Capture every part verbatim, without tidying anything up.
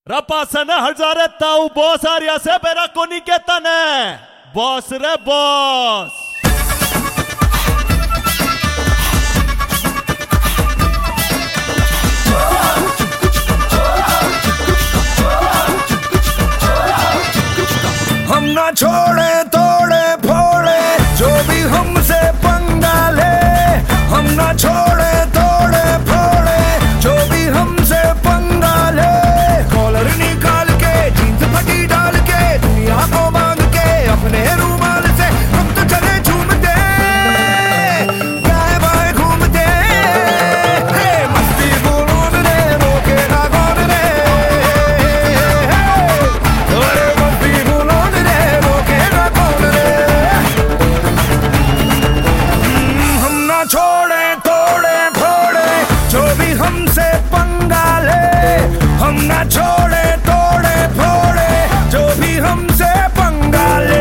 Rapasana Hazare Tau boss Arya se Pera Koni Ketane Boss re boss हम ना छोड़े तोड़े फोड़े जो भी हमसे पंगा ले हम ना छोड़े तोड़े फोड़े जो भी हमसे पंगा ले कॉलर निकाल के जींस फटी डाल के दुनिया को बांध के अपने रुमाल से हम तो चले झूमते गाए बाए घूमते हे मस्ती बोलों रे रोके ना कौन रे अरे मस्ती बोलों रे रोके ना कौन रे हम ना छोड़े तोड़े फोड़े जो भी हमसे पंगा ले हम ना छोड़े तोड़े फोड़े जो भी हमसे पंगा ले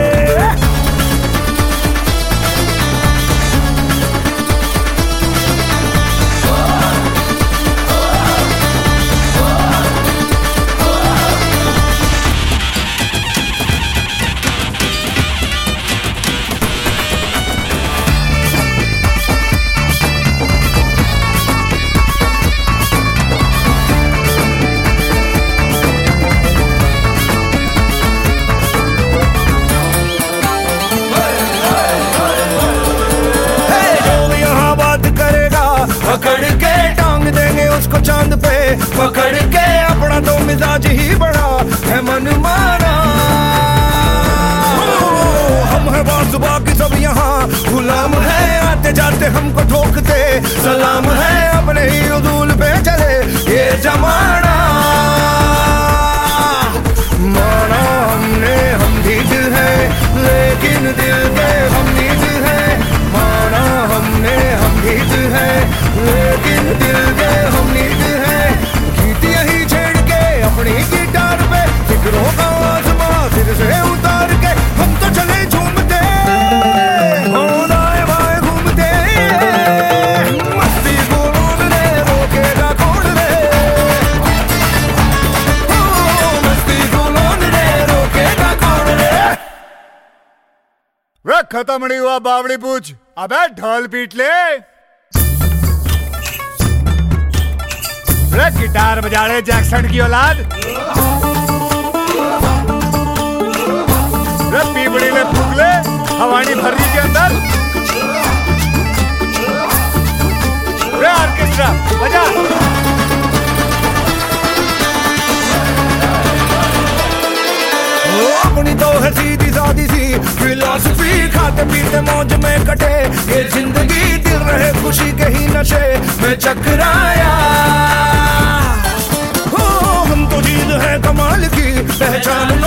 पकड़ के टांग देंगे उसको चांद पे पकड़ के अपना तो मिजाज ही बड़ा है मनमाना हम है बास बाकी सब यहाँ गुलाम है आते जाते हमको ठोकते सलाम है अपने ही उसूल पे चले ये जमाना माना हमने हम ढीठ है लेकिन दिल के हम नीच है माना हमने हम ढीठ है लेकिन दिल के हम नीच है गीत यही छेड़ के अपनी गिटार पे फिक्रों का आसमां सिर से उतार के हम तो चले झूमते दाएं बाएं घूमते मस्ती बोलों रे रोकेगा कौन रे मस्ती बोलों रे रोकेगा कौन रे वे खत्म नहीं हुआ बावड़ी पूछ अबे ढोल पीट ले रे गिटार बजा रहे जैक्सन की औलाद रे पीपड़ी ले फूक ले हवानी भर्री के अंदर रे ऑर्केस्ट्रा बजा अपनी तो है सीधी सादी सी फिलॉसफी खाते पीते मौज में कटे ये जिंदगी दिल रहे खुशी के ही नशे में चकराया हो हम तो चीज है कमाल की पहचान